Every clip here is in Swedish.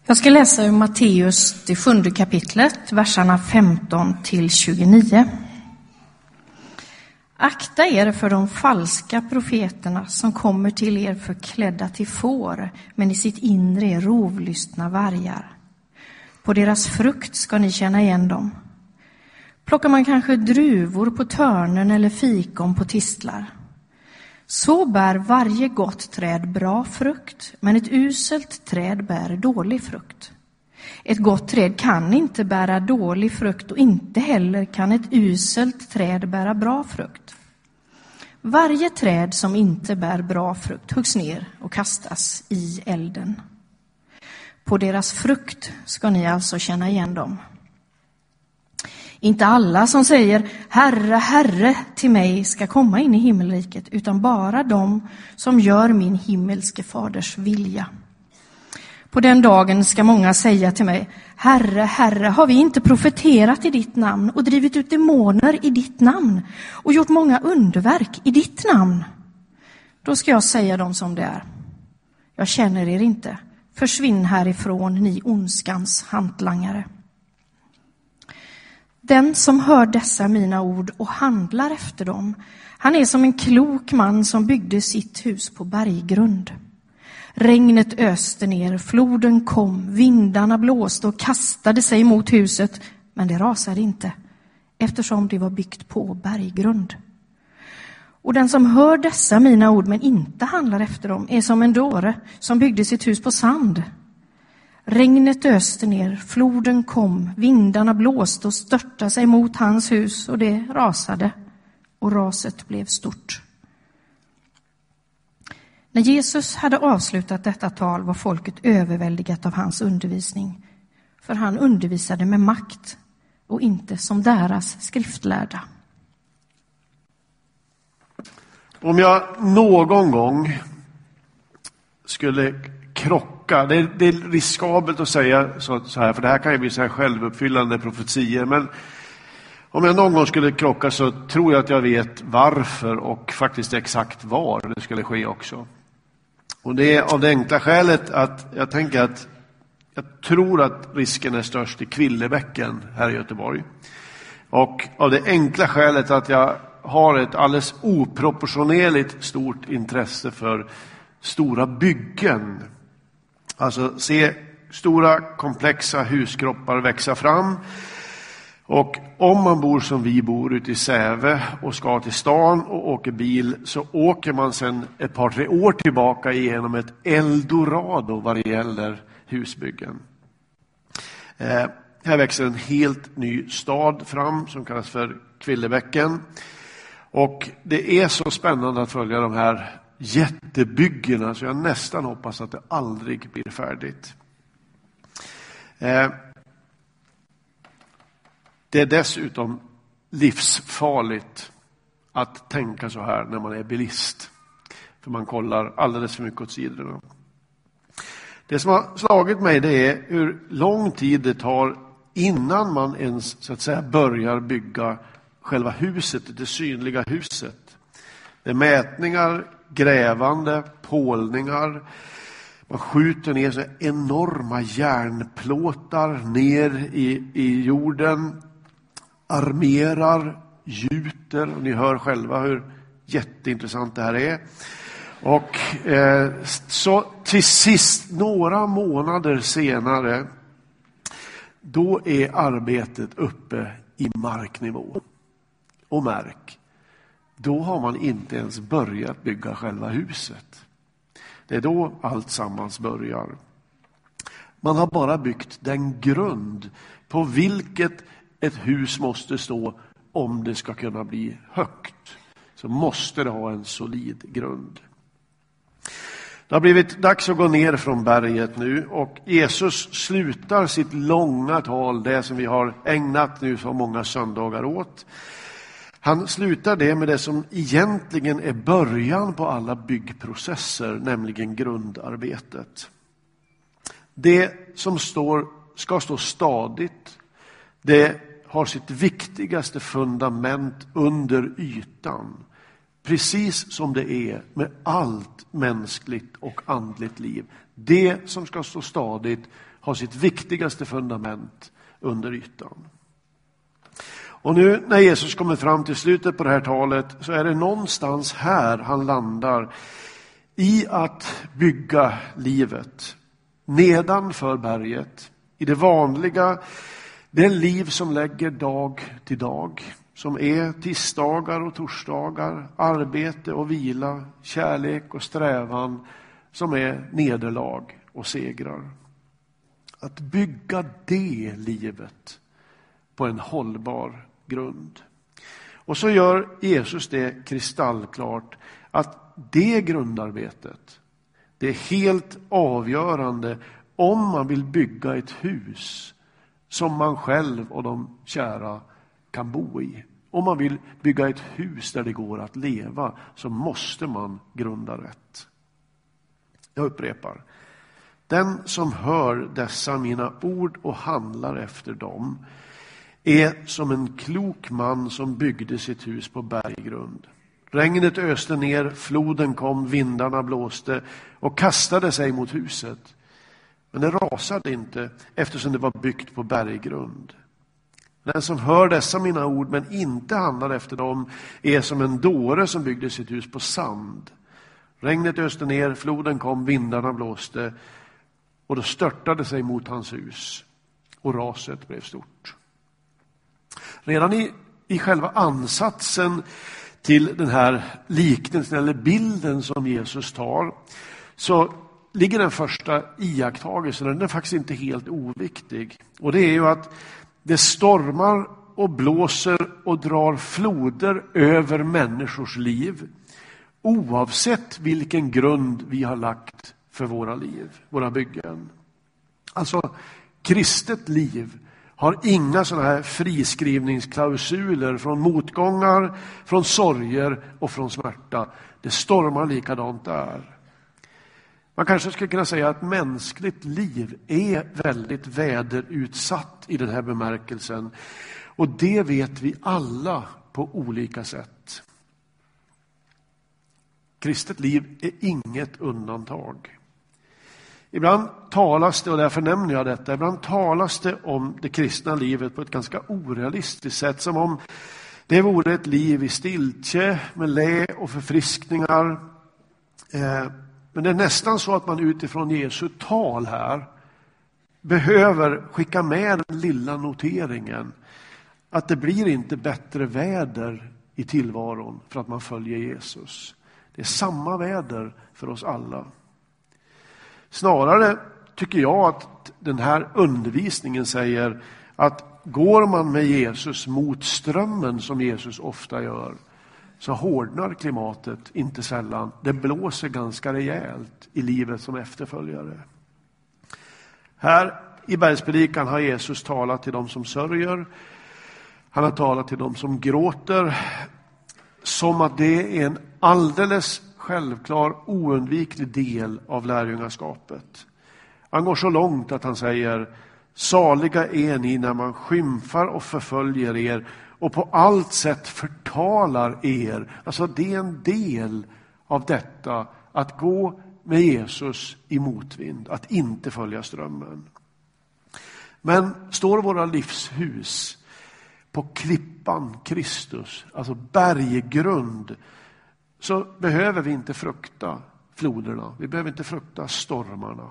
Jag ska läsa ur Matteus, det 7:e kapitlet, verserna 15 till 29. Akta er för de falska profeterna som kommer till er förklädda till får, men i sitt inre är rovlystna vargar. På deras frukt ska ni känna igen dem. Plockar man kanske druvor på törnen eller fikon på tistlar? Så bär varje gott träd bra frukt, men ett uselt träd bär dålig frukt. Ett gott träd kan inte bära dålig frukt, och inte heller kan ett uselt träd bära bra frukt. Varje träd som inte bär bra frukt huggs ner och kastas i elden. På deras frukt ska ni alltså känna igen dem. Inte alla som säger Herre, Herre till mig ska komma in i himmelriket, utan bara de som gör min himmelske faders vilja. På den dagen ska många säga till mig, Herre, Herre, har vi inte profeterat i ditt namn och drivit ut demoner i ditt namn och gjort många underverk i ditt namn? Då ska jag säga dem som det är. Jag känner er inte. Försvinn härifrån, ni ondskans hantlangare. Den som hör dessa mina ord och handlar efter dem, han är som en klok man som byggde sitt hus på berggrund. Regnet öste ner, floden kom, vindarna blåste och kastade sig mot huset, men det rasade inte, eftersom det var byggt på berggrund. Och den som hör dessa mina ord men inte handlar efter dem är som en dåre som byggde sitt hus på sand. Regnet öste ner, floden kom, vindarna blåste och störtade sig mot hans hus, och det rasade, och raset blev stort. När Jesus hade avslutat detta tal var folket överväldigat av hans undervisning, för han undervisade med makt och inte som deras skriftlärda. Om jag någon gång skulle krocka, det är riskabelt att säga så här, för det här kan ju bli så här självuppfyllande profetier, men om jag någon gång skulle krocka så tror jag att jag vet varför och faktiskt exakt var det skulle ske också. Och det är av det enkla skälet att jag tänker att jag tror att risken är störst i Kvillebäcken här i Göteborg. Och av det enkla skälet att jag har ett alldeles oproportionerligt stort intresse för stora byggen. Alltså se stora komplexa huskroppar växa fram. Och om man bor som vi bor ute i Säve och ska till stan och åker bil, så åker man sedan ett par, 3 år tillbaka igenom ett eldorado vad det gäller husbyggen. Här växer en helt ny stad fram som kallas för Kvillebäcken. Och det är så spännande att följa de här jättebyggena så jag nästan hoppas att det aldrig blir färdigt. Det är dessutom livsfarligt att tänka så här när man är bilist. För man kollar alldeles för mycket åt sidorna. Det som har slagit mig, det är hur lång tid det tar innan man ens så att säga börjar bygga själva huset, det synliga huset. Det är mätningar, grävande, pålningar. Man skjuter ner så enorma järnplåtar ner i jorden. Armerar, gjuter, och ni hör själva hur jätteintressant det här är. Och så till sist, några månader senare, då är arbetet uppe i marknivå. Och märk, då har man inte ens börjat bygga själva huset. Det är då allt sammans börjar. Man har bara byggt den grund på vilket ett hus måste stå om det ska kunna bli högt. Så måste det ha en solid grund. Det har blivit dags att gå ner från berget nu, och Jesus slutar sitt långa tal, det som vi har ägnat nu så många söndagar åt. Han slutar det med det som egentligen är början på alla byggprocesser, nämligen grundarbetet. Det som ska stå stadigt, det har sitt viktigaste fundament under ytan. precis som det är med allt mänskligt och andligt liv. Det som ska stå stadigt har sitt viktigaste fundament under ytan. Och nu när Jesus kommer fram till slutet på det här talet så är det någonstans här han landar i att bygga livet nedanför berget, i det vanliga, det liv som lägger dag till dag, som är tisdagar och torsdagar, arbete och vila, kärlek och strävan, som är nederlag och segrar. Att bygga det livet på en hållbar grund. Och så gör Jesus det kristallklart att det grundarbetet, det är helt avgörande om man vill bygga ett hus som man själv och de kära kan bo i. Om man vill bygga ett hus där det går att leva så måste man grunda rätt. Jag upprepar. Den som hör dessa mina ord och handlar efter dem är som en klok man som byggde sitt hus på berggrund. Regnet öste ner, floden kom, vindarna blåste och kastade sig mot huset. Men det rasade inte eftersom det var byggt på berggrund. Den som hör dessa mina ord men inte handlar efter dem är som en dåre som byggde sitt hus på sand. Regnet öste ner, floden kom, vindarna blåste och då störtade sig mot hans hus och raset blev stort. Redan i själva ansatsen till den här liknelsen eller bilden som Jesus tar så ligger den första iakttagelsen, den är faktiskt inte helt oviktig. Och det är ju att det stormar och blåser och drar floder över människors liv oavsett vilken grund vi har lagt för våra liv, våra byggen. Alltså, kristet liv har inga sådana här friskrivningsklausuler från motgångar, från sorger och från smärta. Det stormar likadant där. Man kanske skulle kunna säga att mänskligt liv är väldigt väderutsatt i den här bemärkelsen. Och det vet vi alla på olika sätt. Kristet liv är inget undantag. Ibland talas det, och därför nämner jag detta, ibland talas det om det kristna livet på ett ganska orealistiskt sätt. Som om det vore ett liv i stiltje med lä och förfriskningar. Men det är nästan så att man utifrån Jesu tal här behöver skicka med den lilla noteringen att det blir inte bättre väder i tillvaron för att man följer Jesus. Det är samma väder för oss alla. Snarare tycker jag att den här undervisningen säger att går man med Jesus mot strömmen som Jesus ofta gör så hårdnar klimatet inte sällan. Det blåser ganska rejält i livet som efterföljare. Här i bergspredikan har Jesus talat till dem som sörjer. Han har talat till dem som gråter. Som att det är en alldeles självklar, oundviklig del av lärjungaskapet. Han går så långt att han säger: saliga är ni när man skymfar och förföljer er och på allt sätt förtalar er. Alltså det är en del av detta att gå med Jesus i motvind, att inte följa strömmen. Men står våra livshus på klippan Kristus, alltså berggrund, så behöver vi inte frukta floderna. Vi behöver inte frukta stormarna.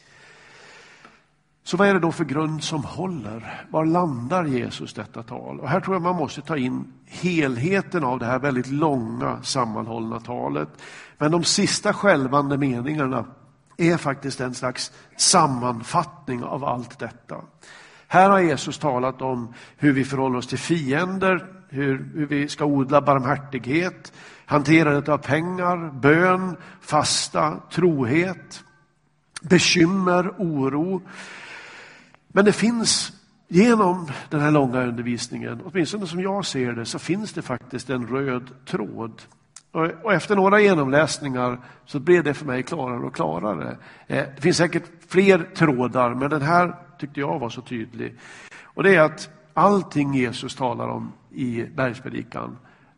Så vad är det då för grund som håller? Var landar Jesus detta tal? Och här tror jag man måste ta in helheten av det här väldigt långa sammanhållna talet. Men de sista skälvande meningarna är faktiskt en slags sammanfattning av allt detta. Här har Jesus talat om hur vi förhåller oss till fiender, hur vi ska odla barmhärtighet, hanterandet av pengar, bön, fasta, trohet, bekymmer, oro. Men det finns genom den här långa undervisningen, åtminstone som jag ser det, så finns det faktiskt en röd tråd. Och efter några genomläsningar så blev det för mig klarare och klarare. Det finns säkert fler trådar, men den här tyckte jag var så tydlig. Och det är att allting Jesus talar om i bergspredikan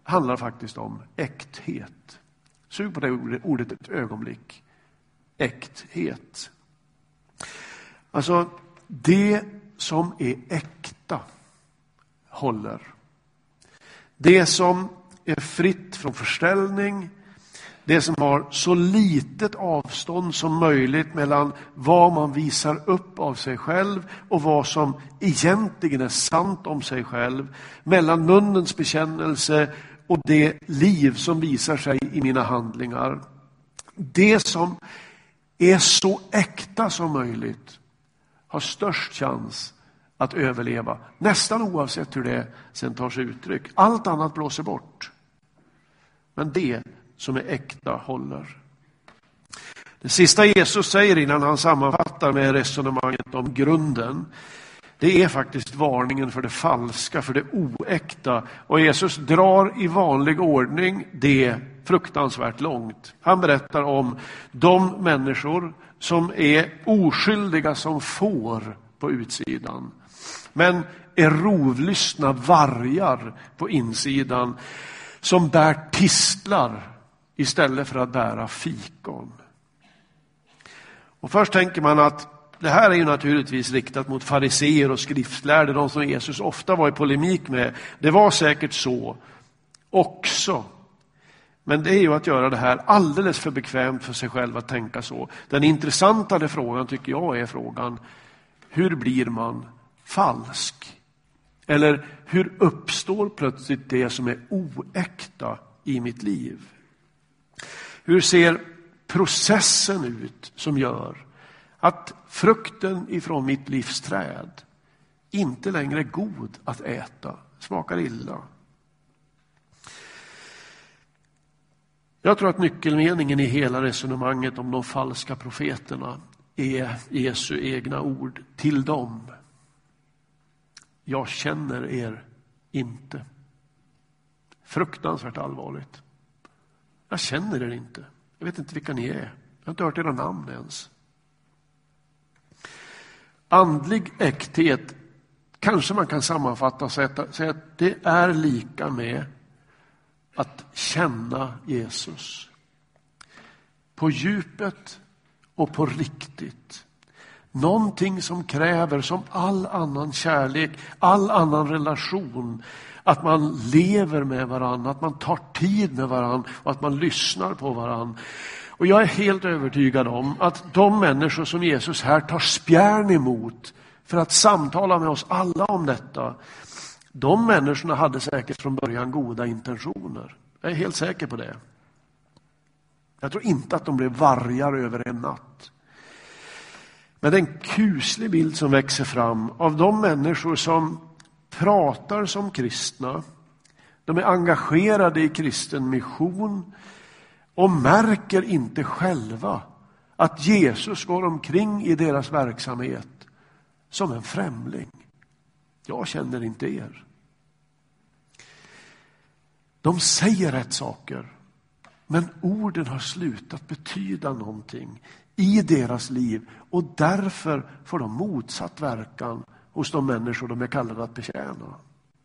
handlar faktiskt om äkthet. Sug på det ordet ett ögonblick. Äkthet. Alltså, det som är äkta håller. Det som är fritt från förställning. Det som har så litet avstånd som möjligt mellan vad man visar upp av sig själv och vad som egentligen är sant om sig själv. Mellan munnens bekännelse och det liv som visar sig i mina handlingar. Det som är så äkta som möjligt har störst chans att överleva. Nästan oavsett hur det sen tar sig uttryck. Allt annat blåser bort. Men det som är äkta håller. Det sista Jesus säger innan han sammanfattar med resonemanget om grunden, det är faktiskt varningen för det falska, för det oäkta. Och Jesus drar i vanlig ordning det fruktansvärt långt. Han berättar om de människor som är oskyldiga som får på utsidan, men är rovlystna vargar på insidan, som bär tistlar istället för att bära fikon. Och först tänker man att det här är ju naturligtvis riktat mot fariseer och skriftlärde, de som Jesus ofta var i polemik med. Det var säkert så också. Men det är ju att göra det här alldeles för bekvämt för sig själv att tänka så. Den intressantare frågan tycker jag är frågan: hur blir man falsk? Eller hur uppstår plötsligt det som är oäkta i mitt liv? Hur ser processen ut som gör att frukten ifrån mitt livs träd inte längre är god att äta, smakar illa? Jag tror att nyckelmeningen i hela resonemanget om de falska profeterna är Jesu egna ord till dem. Jag känner er inte. Fruktansvärt allvarligt. Jag känner er inte. Jag vet inte vilka ni är. Jag har inte hört era namn ens. Andlig äkthet kanske man kan sammanfatta och säga att det är lika med att känna Jesus. På djupet och på riktigt. Någonting som kräver, som all annan kärlek, all annan relation, att man lever med varandra, att man tar tid med varandra och att man lyssnar på varandra. Och jag är helt övertygad om att de människor som Jesus här tar spjärn emot för att samtala med oss alla om detta, de människorna hade säkert från början goda intentioner. Jag är helt säker på det. Jag tror inte att de blev vargar över en natt. Men det är en kuslig bild som växer fram av de människor som pratar som kristna. De är engagerade i kristen mission och märker inte själva att Jesus går omkring i deras verksamhet som en främling. Jag känner inte er. De säger rätt saker, men orden har slutat betyda någonting i deras liv, och därför får de motsatt verkan hos de människor de är kallade att betjäna.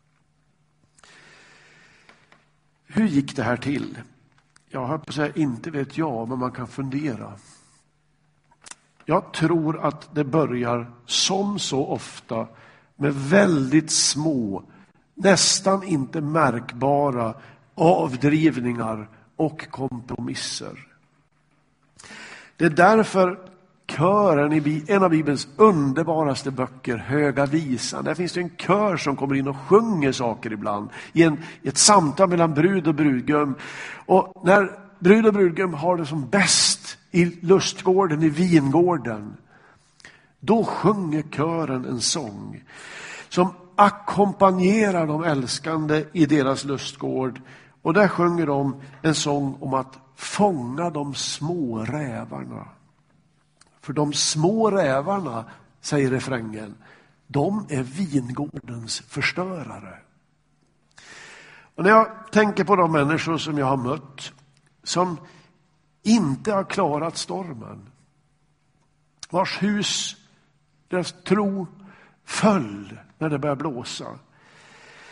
Hur gick det här till? Jag höll på att säga, inte vet jag, men man kan fundera. Jag tror att det börjar som så ofta med väldigt små, nästan inte märkbara avdrivningar och kompromisser. Det är därför kören i en av Bibelns underbaraste böcker, Höga visan, där finns det en kör som kommer in och sjunger saker ibland i ett samtal mellan brud och brudgum. Och när brud och brudgum har det som bäst i lustgården, i vingården, då sjunger kören en sång som ackompanjerar de älskande i deras lustgård. Och där sjunger de en sång om att fånga de små rävarna. För de små rävarna, säger refrängen, de är vingårdens förstörare. Och när jag tänker på de människor som jag har mött som inte har klarat stormen, vars hus, deras tro föll när det började blåsa,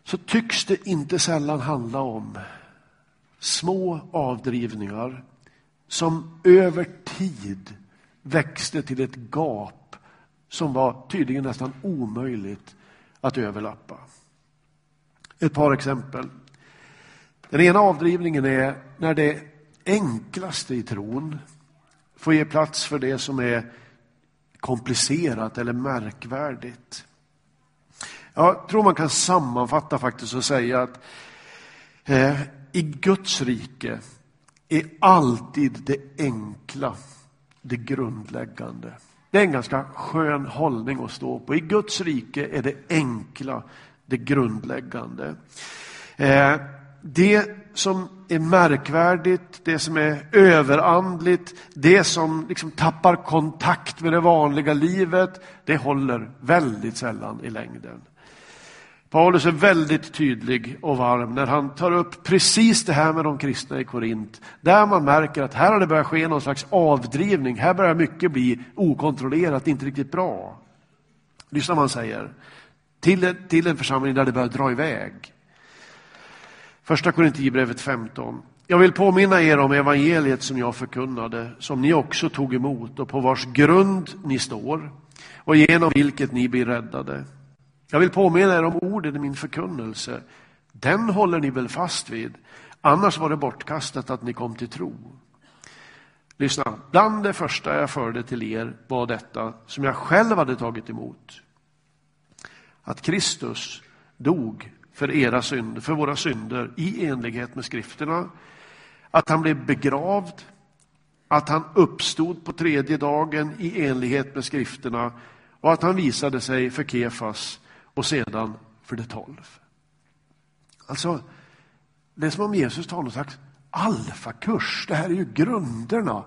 så tycks det inte sällan handla om små avdrivningar som över tid växte till ett gap som var tydligen nästan omöjligt att överlappa. Ett par exempel. Den ena avdrivningen är när det enklaste i tron får ge plats för det som är komplicerat eller märkvärdigt. Jag tror man kan sammanfatta faktiskt och säga att i Guds rike är alltid det enkla det grundläggande. Det är en ganska skön hållning att stå på. I Guds rike är det enkla det grundläggande. Det som är märkvärdigt, det som är överandligt, det som liksom tappar kontakt med det vanliga livet, det håller väldigt sällan i längden. Paulus är väldigt tydlig och varm när han tar upp precis det här med de kristna i Korint. Där man märker att här har det börjat ske någon slags avdrivning. Här börjar mycket bli okontrollerat, inte riktigt bra. Lyssna vad han säger. Till en församling där det börjar dra iväg. Första Korintierbrevet 15. Jag vill påminna er om evangeliet som jag förkunnade, som ni också tog emot och på vars grund ni står och genom vilket ni blir räddade. Jag vill påminna er om orden i min förkunnelse. Den håller ni väl fast vid. Annars var det bortkastat att ni kom till tro. Lyssna, bland det första jag förde till er var detta som jag själv hade tagit emot. Att Kristus dog för era synder, för våra synder i enlighet med skrifterna. Att han blev begravd. Att han uppstod på tredje dagen i enlighet med skrifterna. Och att han visade sig för Kefas och sedan för de 12. Alltså, det är som om Jesus tar någon slags alfakurs. Det här är ju grunderna.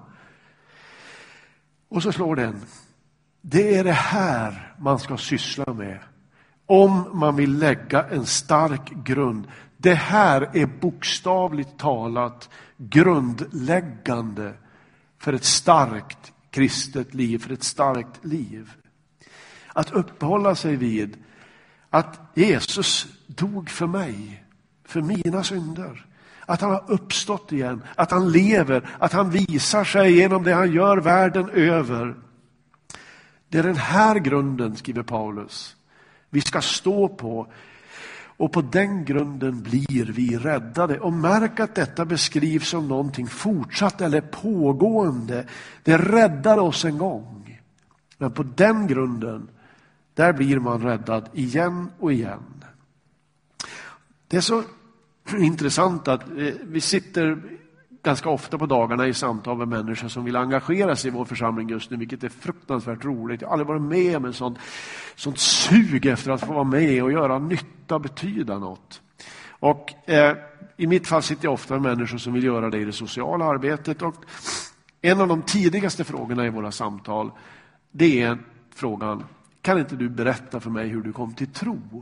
Och så slår den. Det är det här man ska syssla med. Om man vill lägga en stark grund. Det här är bokstavligt talat grundläggande för ett starkt kristet liv, för ett starkt liv. Att uppehålla sig vid att Jesus dog för mig, för mina synder. Att han har uppstått igen, att han lever, att han visar sig genom det han gör världen över. Det är den här grunden, skriver Paulus, vi ska stå på. Och på den grunden blir vi räddade. Och märk att detta beskrivs som någonting fortsatt eller pågående. Det räddade oss en gång. Men på den grunden, där blir man räddad igen och igen. Det är så intressant att vi sitter ganska ofta på dagarna i samtal med människor som vill engagera sig i vår församling just nu, vilket är fruktansvärt roligt. Jag har aldrig varit med om en sånt sug efter att få vara med och göra nytta, betyda något. Och i mitt fall sitter jag ofta med människor som vill göra det i det sociala arbetet. Och en av de tidigaste frågorna i våra samtal, det är frågan: kan inte du berätta för mig hur du kom till tro?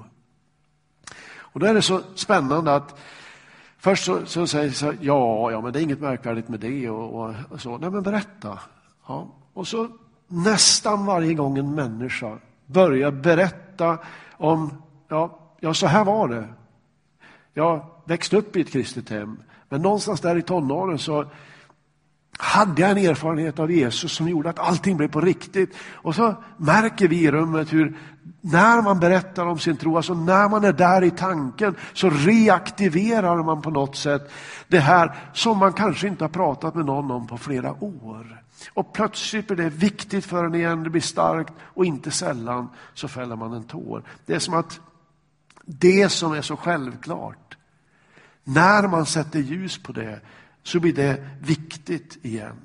Och då är det så spännande att först så säger så ja, men det är inget märkvärdigt med det och så. Nej, men berätta. Ja. Och så nästan varje gång en människa börjar berätta om, ja, så här var det. Jag växte upp i ett kristet hem, men någonstans där i tonåren så hade jag en erfarenhet av Jesus som gjorde att allting blev på riktigt. Och så märker vi i rummet hur när man berättar om sin tro, alltså när man är där i tanken, så reaktiverar man på något sätt det här som man kanske inte har pratat med någon om på flera år. Och plötsligt är det viktigt för en igen, det blir starkt, och inte sällan så fäller man en tår. Det är som att det som är så självklart, när man sätter ljus på det, så blir det viktigt igen.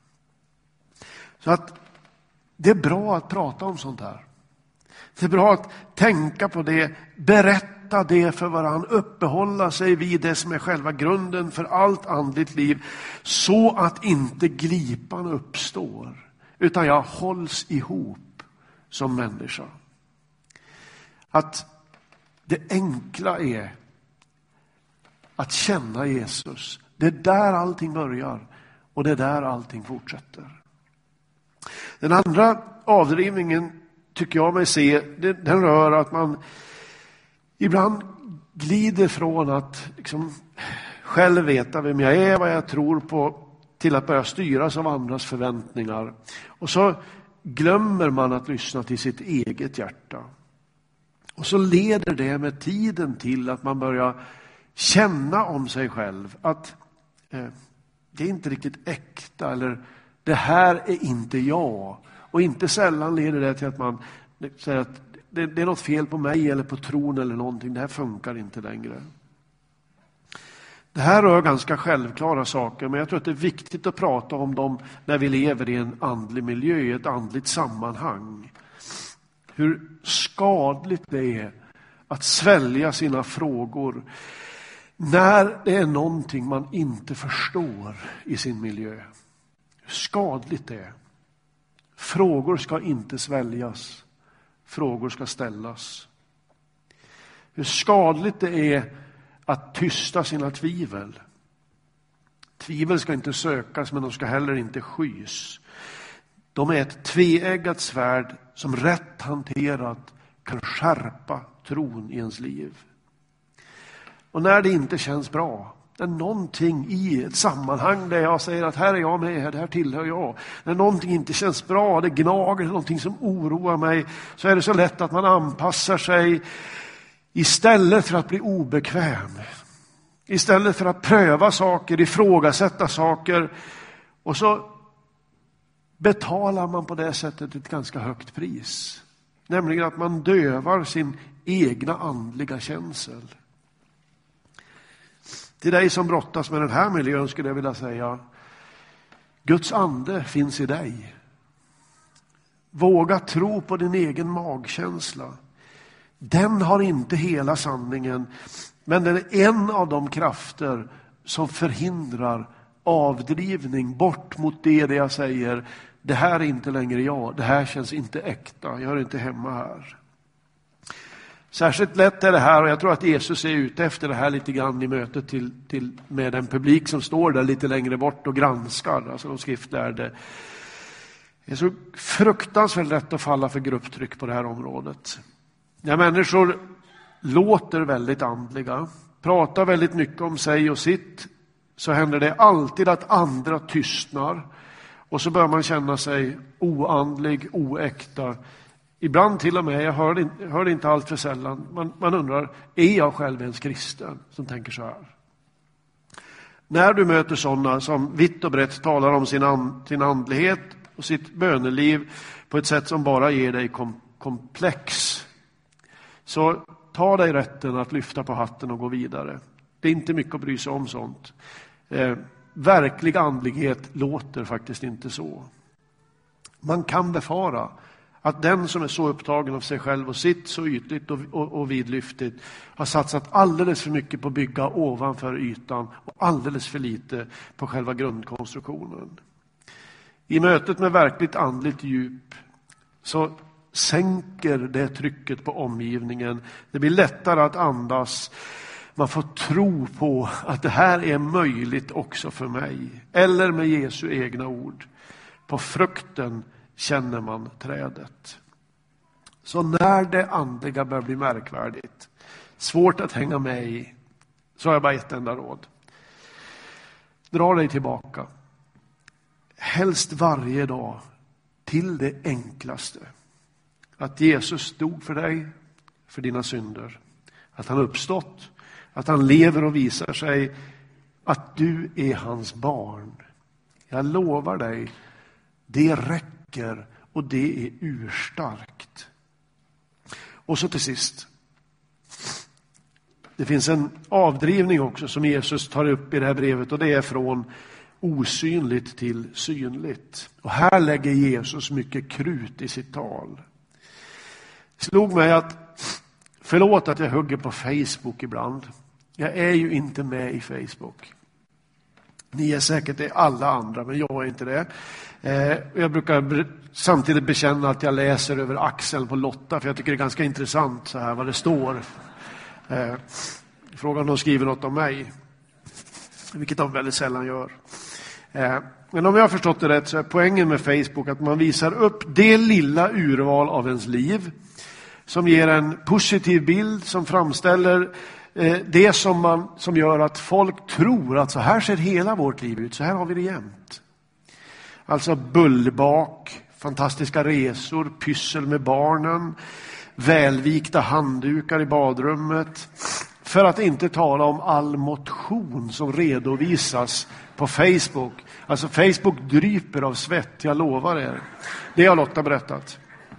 Så att det är bra att prata om sånt här. Det är bra att tänka på det, berätta det för varann, uppehålla sig vid det som är själva grunden för allt andligt liv, så att inte glipan uppstår, utan jag hålls ihop som människa. Att det enkla är att känna Jesus. Det är där allting börjar och det är där allting fortsätter. Den andra avdrivningen tycker jag mig se, den rör att man ibland glider från att liksom själv veta vem jag är, vad jag tror på, till att börja styras av andras förväntningar. Och så glömmer man att lyssna till sitt eget hjärta. Och så leder det med tiden till att man börjar känna om sig själv att det är inte riktigt äkta, eller det här är inte jag. Och inte sällan leder det till att man säger att det är något fel på mig eller på tron eller någonting. Det här funkar inte längre. Det här rör ganska självklara saker, men jag tror att det är viktigt att prata om dem när vi lever i en andlig miljö, i ett andligt sammanhang. Hur skadligt det är att svälja sina frågor när det är någonting man inte förstår i sin miljö. Hur skadligt det är. Frågor ska inte sväljas. Frågor ska ställas. Hur skadligt det är att tysta sina tvivel. Tvivel ska inte sökas, men de ska heller inte skys. De är ett tveeggat svärd som rätt hanterat kan skärpa tron i ens liv. Och när det inte känns bra, när någonting i ett sammanhang där jag säger att här är jag med, det här tillhör jag. När någonting inte känns bra, det gnager, någonting som oroar mig, så är det så lätt att man anpassar sig istället för att bli obekväm. Istället för att pröva saker, ifrågasätta saker. Och så betalar man på det sättet ett ganska högt pris. Nämligen att man dövar sin egna andliga känsel. Till dig som brottas med den här miljön skulle jag vilja säga: Guds ande finns i dig. Våga tro på din egen magkänsla. Den har inte hela sanningen, men den är en av de krafter som förhindrar avdrivning bort mot det jag säger. Det här är inte längre jag. Det här känns inte äkta. Jag är inte hemma här. Särskilt lätt är det här, och jag tror att Jesus är ute efter det här lite grann i mötet med den publik som står där lite längre bort och granskar, alltså de skriftlärde. Det är så fruktansvärt lätt att falla för grupptryck på det här området. När människor låter väldigt andliga, pratar väldigt mycket om sig och sitt, så händer det alltid att andra tystnar. Och så börjar man känna sig oandlig, oäkta. Ibland till och med, jag hör det inte allt för sällan, man undrar, är jag själv ens kristen som tänker så här? När du möter sådana som vitt och brett talar om sin andlighet och sitt böneliv på ett sätt som bara ger dig komplex, så ta dig rätten att lyfta på hatten och gå vidare. Det är inte mycket att bry sig om sånt. Verklig andlighet låter faktiskt inte så. Man kan befara att den som är så upptagen av sig själv och sitt så ytligt och vidlyftigt har satsat alldeles för mycket på att bygga ovanför ytan och alldeles för lite på själva grundkonstruktionen. I mötet med verkligt andligt djup så sänker det trycket på omgivningen. Det blir lättare att andas. Man får tro på att det här är möjligt också för mig. Eller med Jesu egna ord: på frukten känner man trädet. Så när det andliga börjar bli märkvärdigt, svårt att hänga med i, så har jag bara ett enda råd. Dra dig tillbaka. Helst varje dag till det enklaste. Att Jesus dog för dig, för dina synder. Att han uppstått. Att han lever och visar sig. Att du är hans barn. Jag lovar dig, det räcker och det är urstarkt. Och så till sist. Det finns en avdrivning också som Jesus tar upp i det här brevet, och det är från osynligt till synligt. Och här lägger Jesus mycket krut i sitt tal. Det slog mig att, förlåt att jag hugger på Facebook ibland. Jag är ju inte med i Facebook. Ni är säkert det, alla andra, men jag är inte det. Jag brukar samtidigt bekänna att jag läser över axeln på Lotta, för jag tycker det är ganska intressant så här vad det står. Frågan om de skriver något om mig, vilket de väldigt sällan gör. Men om jag har förstått det rätt så är poängen med Facebook att man visar upp det lilla urval av ens liv som ger en positiv bild, som framställer det som gör att folk tror att så här ser hela vårt liv ut, så här har vi det jämt. Alltså bullbak, fantastiska resor, pyssel med barnen, välvikta handdukar i badrummet. För att inte tala om all motion som redovisas på Facebook. Alltså Facebook dryper av svett, jag lovar er. Det har Lotta berättat.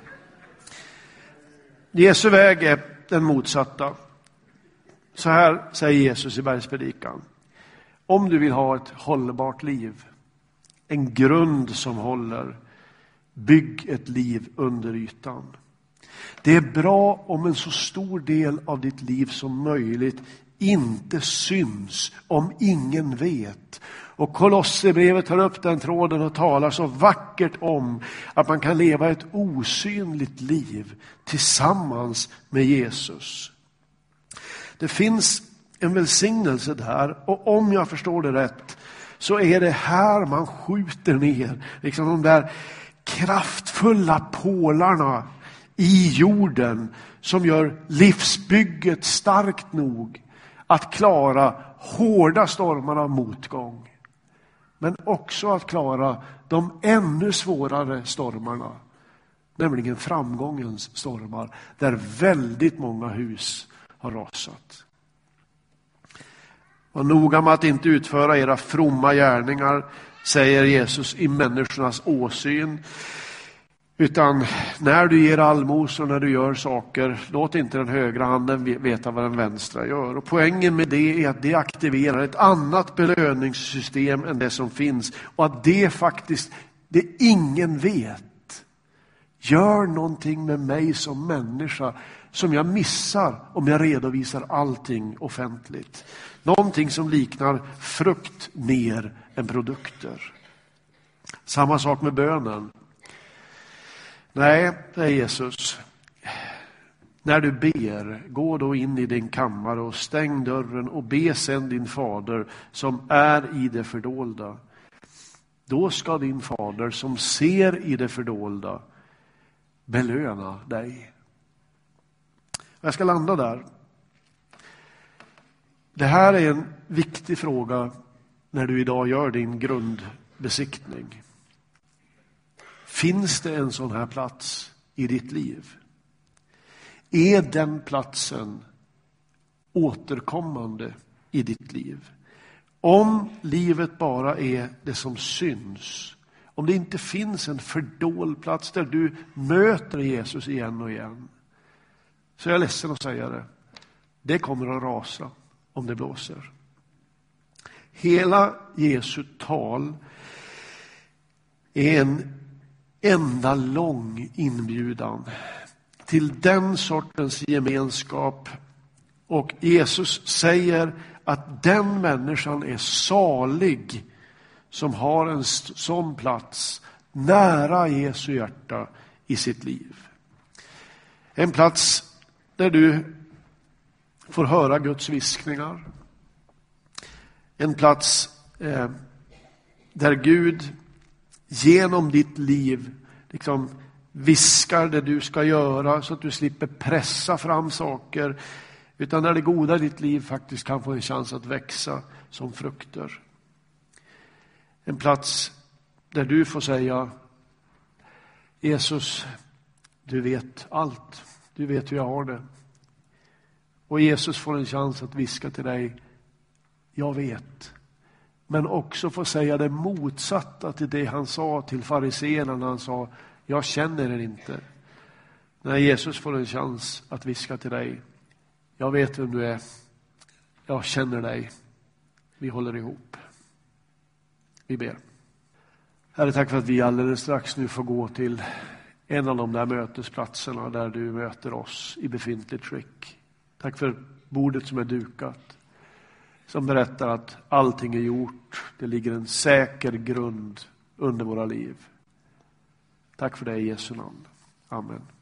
Jesu väg är den motsatta. Så här säger Jesus i bergspredikan. Om du vill ha ett hållbart liv, en grund som håller, bygg ett liv under ytan. Det är bra om en så stor del av ditt liv som möjligt inte syns, om ingen vet. Och Kolosserbrevet tar upp den tråden och talar så vackert om att man kan leva ett osynligt liv tillsammans med Jesus. Det finns en välsignelse där, och om jag förstår det rätt så är det här man skjuter ner liksom de där kraftfulla pålarna i jorden som gör livsbygget starkt nog att klara hårda stormar av motgång. Men också att klara de ännu svårare stormarna, nämligen framgångens stormar, där väldigt många hus har rasat. Var noga med att inte utföra era fromma gärningar, säger Jesus, i människornas åsyn. Utan när du ger allmosor, när du gör saker, låt inte den högra handen veta vad den vänstra gör. Och poängen med det är att det aktiverar ett annat belöningssystem än det som finns. Och att det faktiskt, det ingen vet, gör någonting med mig som människa som jag missar om jag redovisar allting offentligt. Någonting som liknar frukt mer än produkter. Samma sak med bönen. Nej, säger Jesus. När du ber, gå då in i din kammare och stäng dörren och be sen din fader som är i det fördolda. Då ska din fader som ser i det fördolda belöna dig. Jag ska landa där. Det här är en viktig fråga när du idag gör din grundbesiktning. Finns det en sån här plats i ditt liv? Är den platsen återkommande i ditt liv? Om livet bara är det som syns, om det inte finns en fördold plats där du möter Jesus igen och igen, så är jag ledsen att säga det. Det kommer att rasa om det blåser. Hela Jesu tal är en enda lång inbjudan till den sortens gemenskap. Och Jesus säger att den människan är salig som har en sån plats nära Jesu hjärta i sitt liv. En plats där du får höra Guds viskningar. En plats där Gud genom ditt liv liksom viskar det du ska göra så att du slipper pressa fram saker, utan där det goda i ditt liv faktiskt kan få en chans att växa som frukter. En plats där du får säga: Jesus, du vet allt. Du vet hur jag har det. Och Jesus får en chans att viska till dig: jag vet. Men också få säga det motsatta till det han sa till fariseerna när han sa: jag känner er inte. När Jesus får en chans att viska till dig: jag vet vem du är. Jag känner dig. Vi håller ihop. Vi ber. Herre, tack för att vi alldeles strax nu får gå till en av de där mötesplatserna där du möter oss i befintligt skick. Tack för bordet som är dukat, som berättar att allting är gjort. Det ligger en säker grund under våra liv. Tack för det i Jesu namn. Amen.